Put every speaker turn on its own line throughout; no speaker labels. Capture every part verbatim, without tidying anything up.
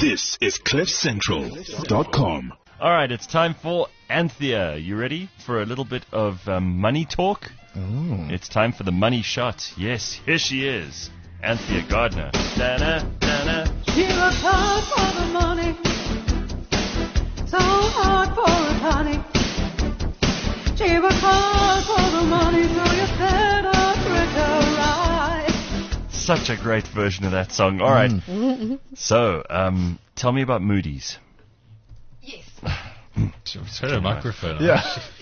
This is cliff central dot com.
All right, it's time for Anthea. You ready for a little bit of um, money talk?
Oh.
It's time for the money shot. Yes, here she is, Anthea Gardner. Da-na, da-na.
She works hard for the money, so hard for it, honey. She works hard for the money, so you better treat her right.
Such a great version of that song. All right,
Mm.
so um, tell me about Moody's.
Yes.
Turn a microphone on.
Yeah.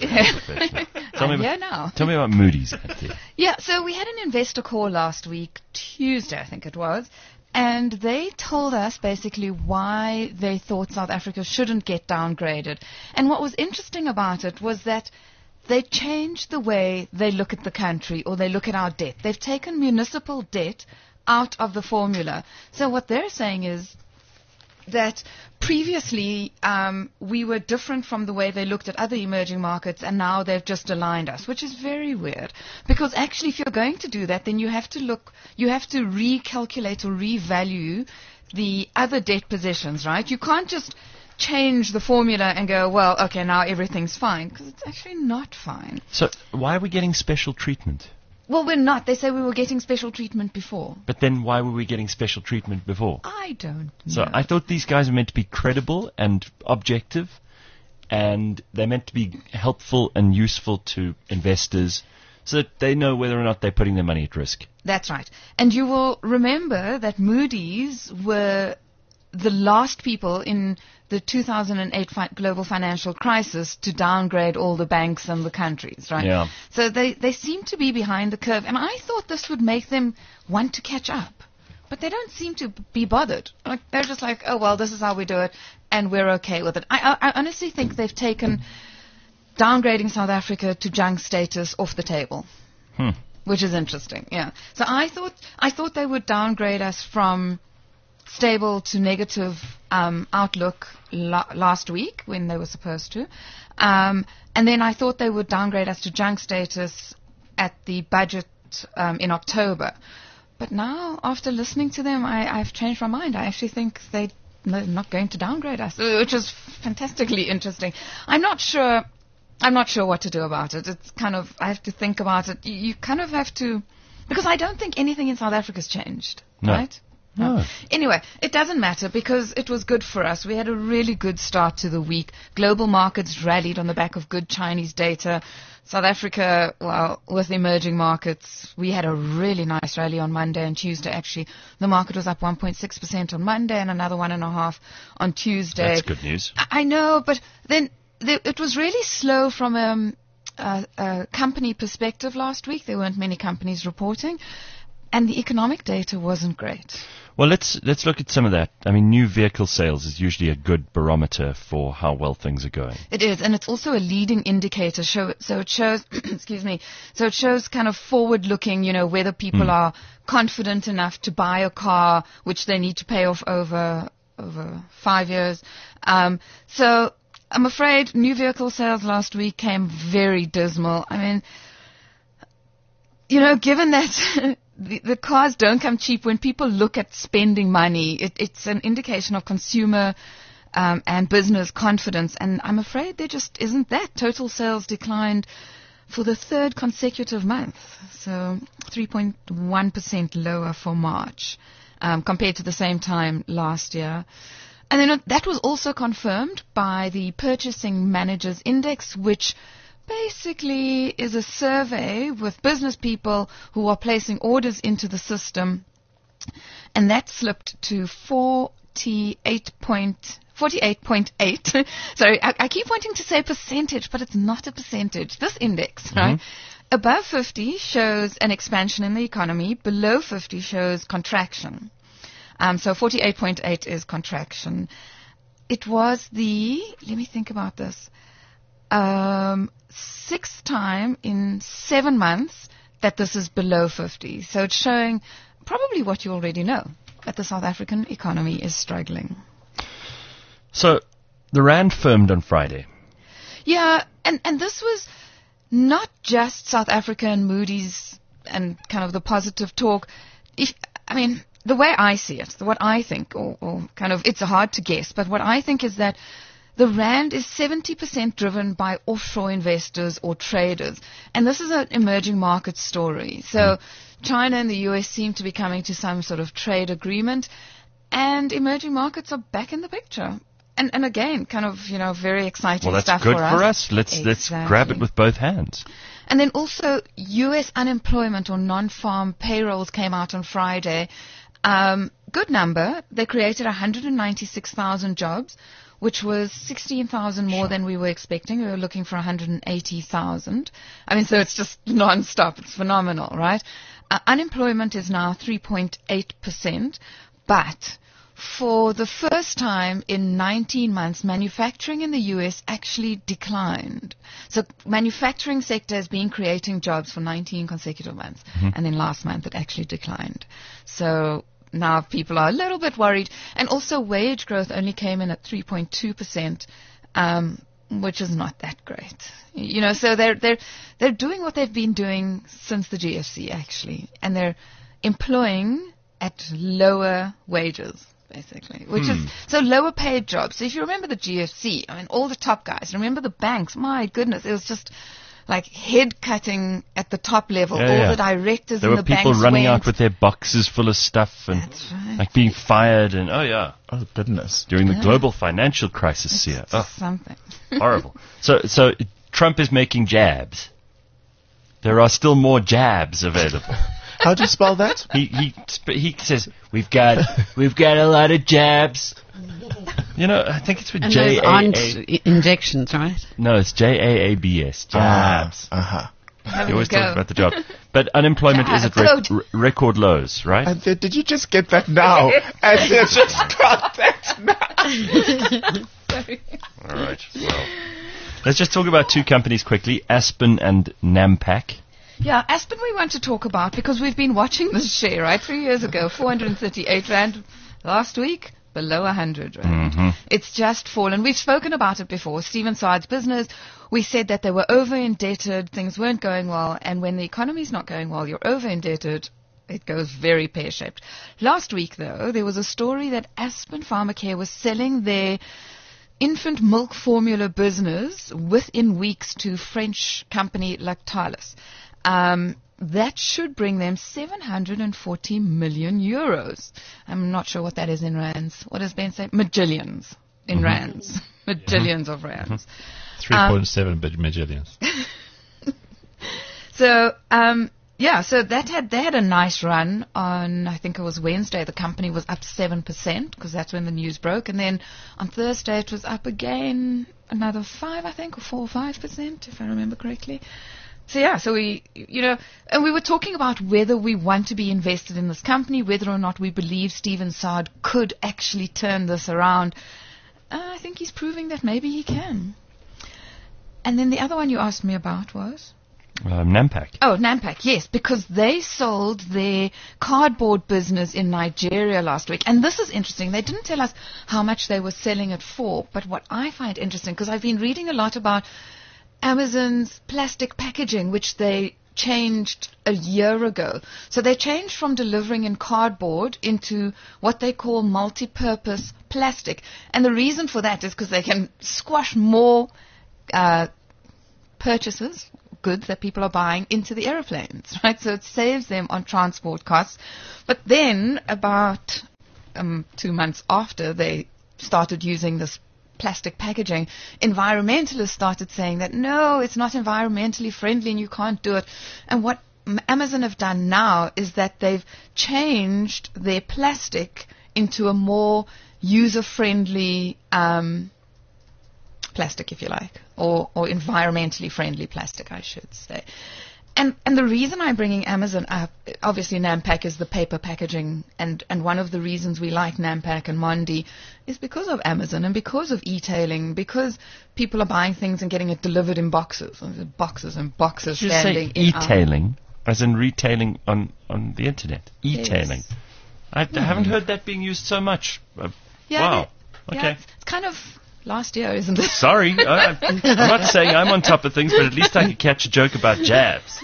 Tell me,
I'm here
about,
now.
tell me about Moody's, Anthea.
Yeah, so we had an investor call last week, Tuesday I think it was, and they told us basically why they thought South Africa shouldn't get downgraded. And what was interesting about it was that they changed the way they look at the country, or they look at our debt. They've taken municipal debt out of the formula. So what they're saying is that previously um, we were different from the way they looked at other emerging markets, and now they've just aligned us, which is very weird. Because actually, if you're going to do that, then you have to look, you have to recalculate or revalue the other debt positions, right? You can't just change the formula and go, well, okay, now everything's fine, because it's actually not fine.
So why are we getting special treatment?
Well, we're not. They say we were getting special treatment before.
But then why were we getting special treatment before?
I don't know.
So I thought these guys are meant to be credible and objective, and they're meant to be helpful and useful to investors so that they know whether or not they're putting their money at risk.
That's right. And you will remember that Moody's were the last people in the two thousand eight fi- global financial crisis to downgrade all the banks and the countries, right?
Yeah.
So they, they seem to be behind the curve. And I thought this would make them want to catch up. But they don't seem to be bothered. Like, they're just like, oh, well, this is how we do it, and we're okay with it. I, I, I honestly think they've taken downgrading South Africa to junk status off the table.
Hmm.
Which is interesting, yeah. So I thought I thought they would downgrade us from stable to negative um, outlook la- last week when they were supposed to. Um, and then I thought they would downgrade us to junk status at the budget um, in October. But now, after listening to them, I, I've changed my mind. I actually think they, they're not going to downgrade us, which is fantastically interesting. I'm not sure... I'm not sure what to do about it. It's kind of, I have to think about it. You, you kind of have to, because I don't think anything in South Africa's changed,
No.
right?
No.
Anyway, it doesn't matter because it was good for us. We had a really good start to the week. Global markets rallied on the back of good Chinese data. South Africa, well, with the emerging markets, we had a really nice rally on Monday and Tuesday, actually. The market was up one point six percent on Monday and another one point five percent on Tuesday.
That's good news.
I, I know, but then... it was really slow from a, a, a company perspective last week. There weren't many companies reporting, and the economic data wasn't great.
Well, let's let's look at some of that. I mean, new vehicle sales is usually a good barometer for how well things are going.
It is, and it's also a leading indicator. Show, so it shows, excuse me, so it shows kind of forward-looking, you know, whether people
Mm.
are confident enough to buy a car, which they need to pay off over over five years. Um, so. I'm afraid new vehicle sales last week came very dismal. I mean, you know, given that the, the cars don't come cheap, when people look at spending money, it, it's an indication of consumer um, and business confidence. And I'm afraid there just isn't that. Total sales declined for the third consecutive month, so three point one percent lower for March um, compared to the same time last year. And then that was also confirmed by the Purchasing Managers Index, which basically is a survey with business people who are placing orders into the system. And that slipped to forty-eight point eight. Sorry, I, I keep wanting to say percentage, but it's not a percentage. This index, mm-hmm. right? Above fifty shows an expansion in the economy. Below fifty shows contraction. Um, so forty-eight point eight is contraction. It was the, let me think about this, um, sixth time in seven months that this is below fifty. So it's showing probably what you already know, that the South African economy is struggling.
So the Rand firmed on Friday.
Yeah, and, and this was not just South Africa and Moody's and kind of the positive talk. If I mean... the way I see it, what I think, or, or kind of, it's hard to guess, but what I think is that the rand is seventy percent driven by offshore investors or traders. And this is an emerging market story. So mm. China and the U S seem to be coming to some sort of trade agreement, and emerging markets are back in the picture. And, and again, kind of, you know, very exciting
well, that's
stuff
good
for
for
us.
us. Let's,
exactly.
let's grab it with both hands.
And then also, U S unemployment or non-farm payrolls came out on Friday. Um, good number. They created one hundred ninety-six thousand jobs, which was sixteen thousand more than we were expecting. We were looking for one hundred eighty thousand. I mean, so it's just non-stop. It's phenomenal, right? Uh, unemployment is now three point eight percent, but for the first time in nineteen months, manufacturing in the U S actually declined. So manufacturing sector has been creating jobs for nineteen consecutive months, mm-hmm. and then last month it actually declined. So now people are a little bit worried. And also wage growth only came in at three point two percent, um, which is not that great. You know, so they're, they're, they're doing what they've been doing since the G F C, actually. And they're employing at lower wages, basically, which hmm. is, so lower paid jobs. So if you remember the G F C, I mean, all the top guys, remember the banks, my goodness, it was just like head cutting at the top level.
Yeah,
all
yeah.
the directors
there
in
were
the banks
people running
went.
out with their boxes full of stuff and
right.
like being fired and, oh yeah.
Oh, goodness.
During the
yeah.
global financial crisis
it's
here. Oh,
something.
horrible. So, so Trump is making jabs. There are still more jabs available.
How do you spell that?
He he sp- he says we've got we've got a lot of jabs. You know, I think it's with
And
J
those
A
aren't
A.
i- injections, right?
No, it's J A A B S. Jabs.
Uh huh.
Having
You always
a go.
talk about the job, but unemployment is at rec- r- record lows, right?
And uh, did you just get that now? And you just got that now.
All right. Well, let's just talk about two companies quickly: Aspen and Nampak.
Yeah, Aspen we want to talk about because we've been watching this share, right? Three years ago, four hundred thirty-eight rand. Last week, below one hundred rand.
Mm-hmm.
It's just fallen. We've spoken about it before. Stephen Saad's business, we said that they were over-indebted, things weren't going well, and when the economy's not going well, you're over-indebted, it goes very pear-shaped. Last week, though, there was a story that Aspen Pharmacare was selling their infant milk formula business within weeks to French company Lactalis. Um, that should bring them seven hundred forty million euros. I'm not sure what that is in rands. What does Ben say? Magillions in mm-hmm. rands. Magillions mm-hmm. of rands.
three point seven um, magillions.
So, um, yeah, so that had, they had a nice run on, I think it was Wednesday, the company was up seven percent because that's when the news broke. And then on Thursday it was up again another five, I think, or four or five percent, if I remember correctly. So yeah, so we, you know, and we were talking about whether we want to be invested in this company, whether or not we believe Stephen Saad could actually turn this around. Uh, I think he's proving that maybe he can. And then the other one you asked me about was?
Um, Nampak.
Oh, Nampak, yes, because they sold their cardboard business in Nigeria last week. And this is interesting. They didn't tell us how much they were selling it for, but what I find interesting, because I've been reading a lot about Amazon's plastic packaging, which they changed a year ago. So they changed from delivering in cardboard into what they call multi-purpose plastic. And the reason for that is because they can squash more uh, purchases, goods that people are buying, into the aeroplanes, right? So it saves them on transport costs. But then about um, two months after they started using this plastic packaging, environmentalists started saying that no, it's not environmentally friendly and you can't do it. And what Amazon have done now is that they've changed their plastic into a more user-friendly um, plastic, if you like, or, or environmentally friendly plastic, I should say. And and the reason I'm bringing Amazon up, obviously Nampak is the paper packaging, and, and one of the reasons we like Nampak and Mondi is because of Amazon and because of e-tailing, because people are buying things and getting it delivered in boxes, boxes and boxes
Did you
standing
say
in
e-tailing, as in retailing on, on the internet? E-tailing.
Yes.
I, I haven't heard that being used so much. Uh,
Yeah,
wow.
they-
Okay.
yeah, it's, it's kind of last year, isn't it?
Sorry, I, I'm not saying I'm on top of things, but at least I could catch a joke about jabs.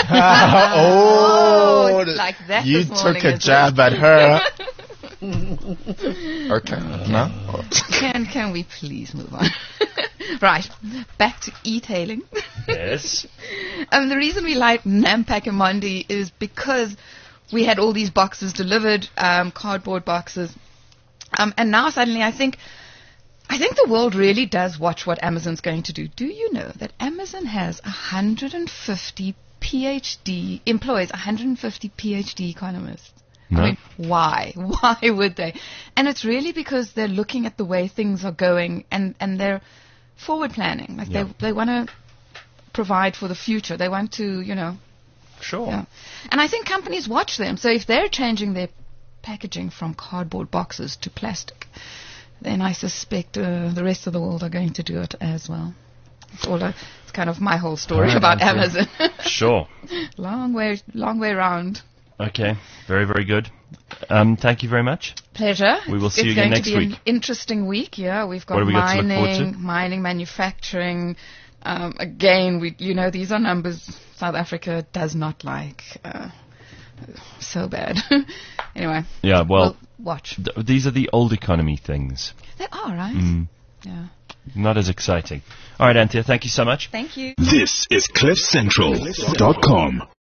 oh,
it's like that
you
this morning,
took a
is
jab
it?
at her. Okay, no?
Can can we please move on? Right, back to e-tailing.
Yes.
Um, the reason we like Nampak and Mondi is because we had all these boxes delivered, um, cardboard boxes, um, and now suddenly I think, I think the world really does watch what Amazon's going to do. Do you know that Amazon has one hundred fifty PhD employees, one hundred fifty PhD economists?
No.
I mean, why? Why would they? And it's really because they're looking at the way things are going, and, and they're forward planning. Like
Yeah.
they they want to provide for the future. They want to, you know.
Sure.
Yeah. And I think companies watch them. So if they're changing their packaging from cardboard boxes to plastic, then I suspect uh, the rest of the world are going to do it as well. It's all a, it's kind of my whole story
All right,
about
Anthea.
Amazon.
Sure.
long way, long way round.
Okay. Very, very good. Um, thank you very much.
Pleasure.
We will
It's-
see you
it's
again
going
next
to be
week.
An interesting week. Yeah, we've got
What have we got to look forward
mining,
to?
mining, manufacturing. Um, again, we, you know, these are numbers South Africa does not like. Uh, so bad. Anyway.
Yeah, well,
we'll watch.
th- these are the old economy things.
They are, right?
Mm,
Yeah.
not as exciting. All right, Anthea, thank you so much.
Thank you.
This is cliff central dot com.